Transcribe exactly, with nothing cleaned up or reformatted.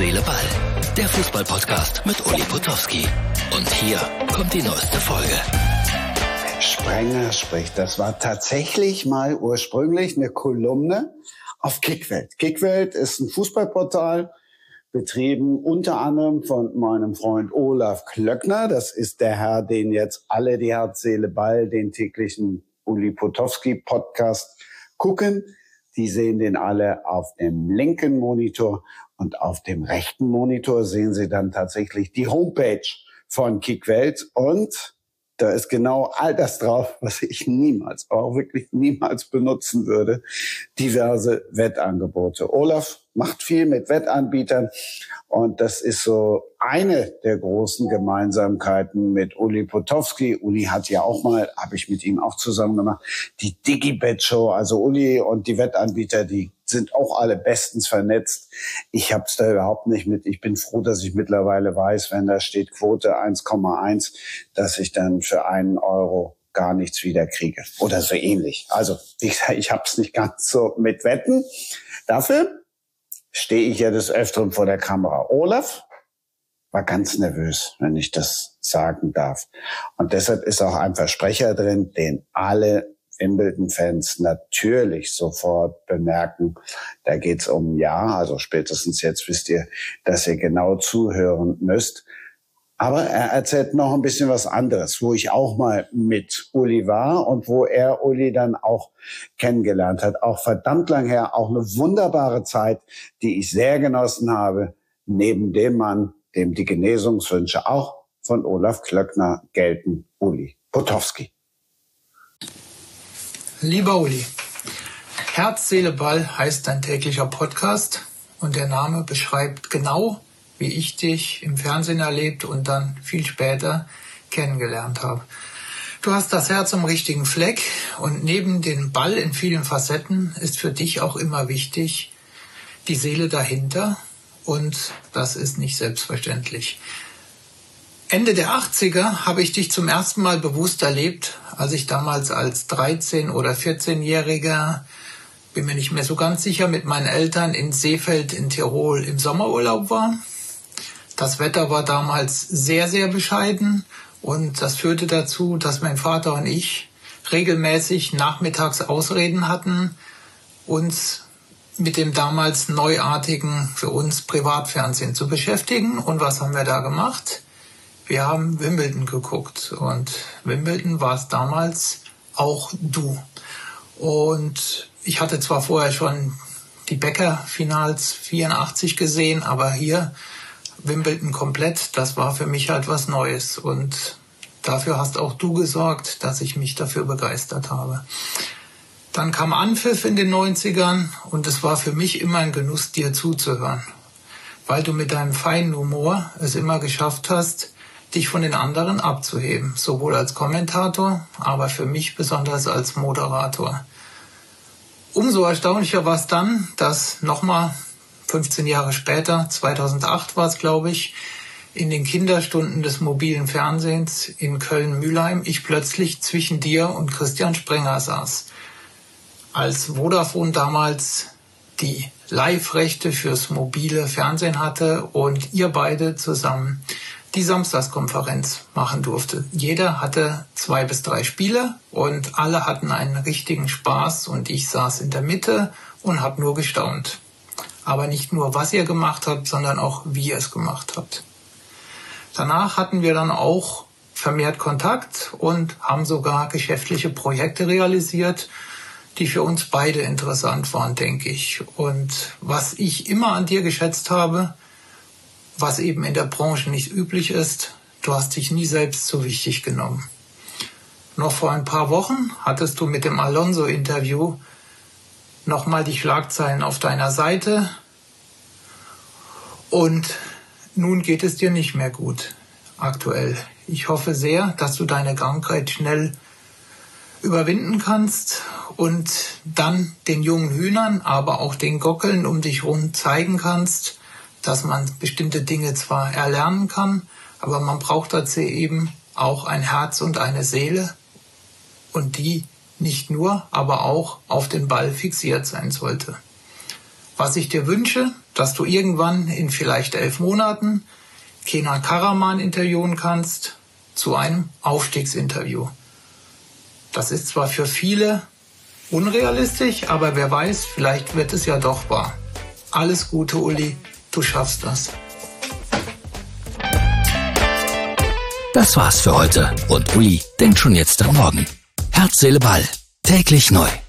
Seele, Ball. Der Fußball-Podcast mit Uli Potowski. Und hier kommt die neueste Folge. Sprenger spricht. Das war tatsächlich mal ursprünglich eine Kolumne auf Kickwelt. Kickwelt ist ein Fußballportal, betrieben unter anderem von meinem Freund Olaf Klöckner. Das ist der Herr, den jetzt alle, die Herz, Seele, Ball, den täglichen Uli Potowski Podcast gucken. Die sehen den alle auf dem linken Monitor, und auf dem rechten Monitor sehen sie dann tatsächlich die Homepage von Kickwelt, und da ist genau all das drauf, was ich niemals, auch wirklich niemals benutzen würde. Diverse Wettangebote. Olaf macht viel mit Wettanbietern, und das ist so eine der großen Gemeinsamkeiten mit Uli Potowski. Uli hat ja auch mal, habe ich mit ihm auch zusammen gemacht, die Digibet-Show. Also Uli und die Wettanbieter, die sind auch alle bestens vernetzt. Ich habe es da überhaupt nicht mit. Ich bin froh, dass ich mittlerweile weiß, wenn da steht Quote eins Komma eins, dass ich dann für einen Euro gar nichts wieder kriege oder so ähnlich. Also wie gesagt, ich habe es nicht ganz so mit Wetten. Dafür stehe ich ja des Öfteren vor der Kamera. Olaf war ganz nervös, wenn ich das sagen darf. Und deshalb ist auch ein Versprecher drin, den alle Wimbledon-Fans natürlich sofort bemerken. Da geht's um ein Jahr, also spätestens jetzt wisst ihr, dass ihr genau zuhören müsst. Aber er erzählt noch ein bisschen was anderes, wo ich auch mal mit Uli war und wo er Uli dann auch kennengelernt hat. Auch verdammt lang her, auch eine wunderbare Zeit, die ich sehr genossen habe, neben dem Mann, dem die Genesungswünsche auch von Olaf Klöckner gelten, Uli Potowski. Lieber Uli, Herz, Seele, Ball heißt dein täglicher Podcast, und der Name beschreibt genau, wie ich dich im Fernsehen erlebt und dann viel später kennengelernt habe. Du hast das Herz am richtigen Fleck, und neben dem Ball in vielen Facetten ist für dich auch immer wichtig die Seele dahinter, und das ist nicht selbstverständlich. Ende der achtziger habe ich dich zum ersten Mal bewusst erlebt, als ich damals als dreizehn- oder vierzehnjähriger, bin mir nicht mehr so ganz sicher, mit meinen Eltern in Seefeld in Tirol im Sommerurlaub war. Das Wetter war damals sehr, sehr bescheiden, und das führte dazu, dass mein Vater und ich regelmäßig nachmittags Ausreden hatten, uns mit dem damals neuartigen, für uns Privatfernsehen zu beschäftigen. Und was haben wir da gemacht? Wir haben Wimbledon geguckt, und Wimbledon war es damals auch du. Und ich hatte zwar vorher schon die Becker-Finals vierundachtzig gesehen, aber hier Wimbledon komplett, das war für mich halt was Neues, und dafür hast auch du gesorgt, dass ich mich dafür begeistert habe. Dann kam Anpfiff in den neunzigern, und es war für mich immer ein Genuss, dir zuzuhören, weil du mit deinem feinen Humor es immer geschafft hast, dich von den anderen abzuheben, sowohl als Kommentator, aber für mich besonders als Moderator. Umso erstaunlicher war es dann, dass nochmal fünfzehn Jahre später, zweitausendacht war es, glaube ich, in den Kinderstunden des mobilen Fernsehens in Köln-Mülheim ich plötzlich zwischen dir und Christian Sprenger saß. Als Vodafone damals die Live-Rechte fürs mobile Fernsehen hatte und ihr beide zusammen die Samstagskonferenz machen durfte. Jeder hatte zwei bis drei Spiele, und alle hatten einen richtigen Spaß, und ich saß in der Mitte und habe nur gestaunt. Aber nicht nur, was ihr gemacht habt, sondern auch, wie ihr es gemacht habt. Danach hatten wir dann auch vermehrt Kontakt und haben sogar geschäftliche Projekte realisiert, die für uns beide interessant waren, denke ich. Und was ich immer an dir geschätzt habe, was eben in der Branche nicht üblich ist, du hast dich nie selbst so wichtig genommen. Noch vor ein paar Wochen hattest du mit dem Alonso-Interview nochmal die Schlagzeilen auf deiner Seite, und nun geht es dir nicht mehr gut, aktuell. Ich hoffe sehr, dass du deine Krankheit schnell überwinden kannst und dann den jungen Hühnern, aber auch den Gockeln um dich herum zeigen kannst, dass man bestimmte Dinge zwar erlernen kann, aber man braucht dazu eben auch ein Herz und eine Seele, und die nicht nur, aber auch auf den Ball fixiert sein sollte. Was ich dir wünsche, dass du irgendwann in vielleicht elf Monaten Kenan Karaman interviewen kannst zu einem Aufstiegsinterview. Das ist zwar für viele unrealistisch, aber wer weiß, vielleicht wird es ja doch wahr. Alles Gute, Uli, du schaffst das. Das war's für heute und Uli denkt schon jetzt am Morgen. Herz, Seele, Ball. Täglich neu.